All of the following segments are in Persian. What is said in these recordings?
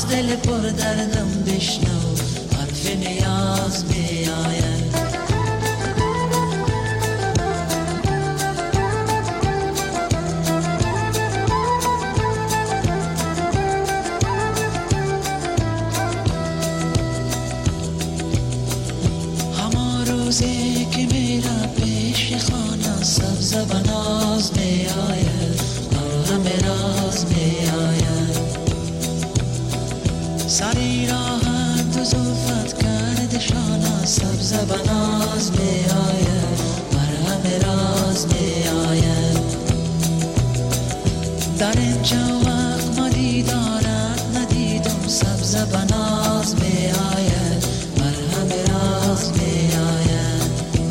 از دل پر دردم بشنو حرف نیاز می آید. همان روزی که میرم پیش خانه سبز و ناز می آید، همه راز می آید. سری راحت و زلفت کرد شانه سبز و ناز می آید، همه راز می آید. در اینجا وقت ما دیدارت ندیدم سبز و ناز می آید، همه راز می آید.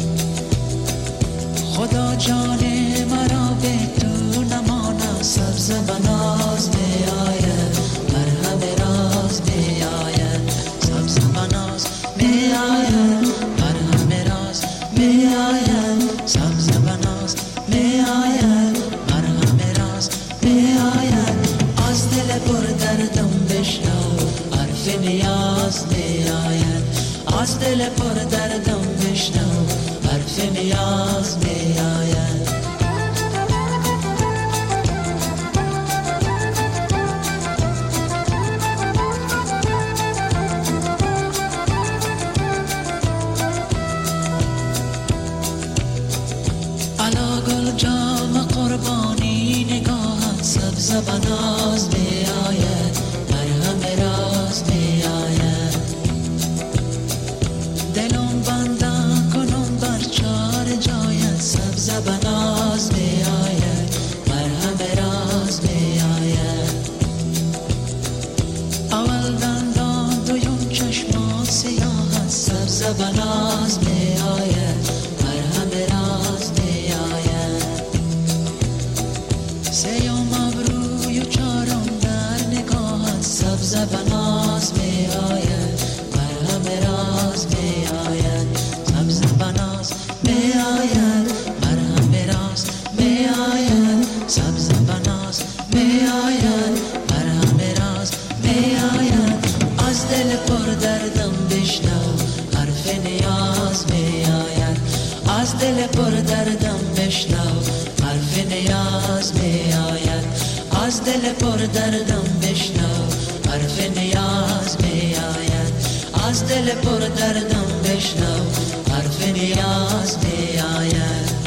خدا جان مرا به تو نمانه سبز و ناز می آید، همه راز می آید. سبز و ناز می آید، همه راز می آید. سبز و ناز می آید، همه راز می آید. از دل پر دردم بشنو حرف نیاز می آید. از دل پر دردم بشنو حرف نیاز می آید. علا گل جام قربانی نگاهت سبز و ناز می آید، همه راز می آید. دلم بندم کنم بر چار جایت سبز و ناز می آید، همه راز می آید. اول دندان دویم چشمان سیاهت سبز و ناز می آید، همه راز می آید. سیوم ابروی و چارم در نگاهت سبز و ناز می آید، همه راز می آید. سبز و ناز می آید، همه راز می آید. سبز و ناز می آید، همه راز می آید. از دل پر دردم بشنو حرف نیاز می آید. از دل پر دردم بشنو حرف نیاز می آید. از دل پر دردم بشنو حرف نیاز می آید. از دل پر دردم بشنو حرف نیاز می آید.